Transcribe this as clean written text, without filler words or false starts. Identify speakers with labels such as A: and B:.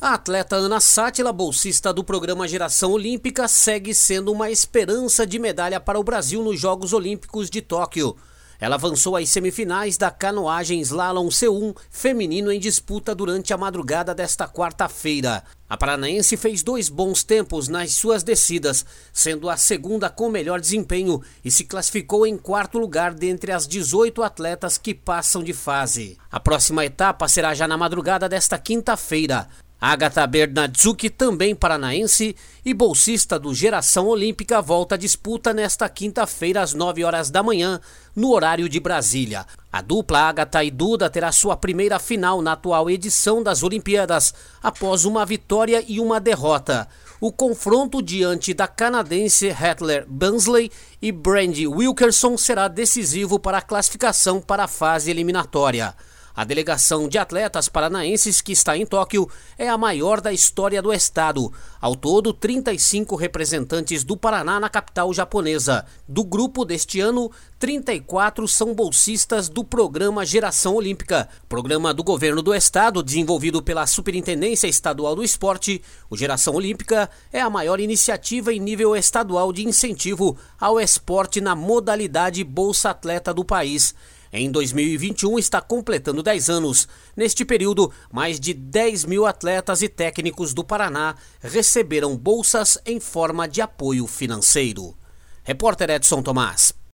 A: A atleta Ana Sátila, bolsista do programa Geração Olímpica, segue sendo uma esperança de medalha para o Brasil nos Jogos Olímpicos de Tóquio. Ela avançou às semifinais da canoagem slalom C1 feminino em disputa durante a madrugada desta quarta-feira. A paranaense fez 2 bons tempos nas suas descidas, sendo a segunda com melhor desempenho e se classificou em 4º lugar dentre as 18 atletas que passam de fase. A próxima etapa será já na madrugada desta quinta-feira. Agatha Bernardczuk, também paranaense e bolsista do Geração Olímpica, volta à disputa nesta quinta-feira às 9 horas da manhã, no horário de Brasília. A dupla Agatha e Duda terá sua primeira final na atual edição das Olimpíadas, após uma vitória e uma derrota. O confronto diante da canadense Heather Bansley e Brandy Wilkerson será decisivo para a classificação para a fase eliminatória. A delegação de atletas paranaenses que está em Tóquio é a maior da história do estado. Ao todo, 35 representantes do Paraná na capital japonesa. Do grupo deste ano, 34 são bolsistas do programa Geração Olímpica. Programa do governo do estado, desenvolvido pela Superintendência Estadual do Esporte. O Geração Olímpica é a maior iniciativa em nível estadual de incentivo ao esporte na modalidade Bolsa Atleta do país. Em 2021 está completando 10 anos. Neste período, mais de 10 mil atletas e técnicos do Paraná receberam bolsas em forma de apoio financeiro. Repórter Edson Tomás.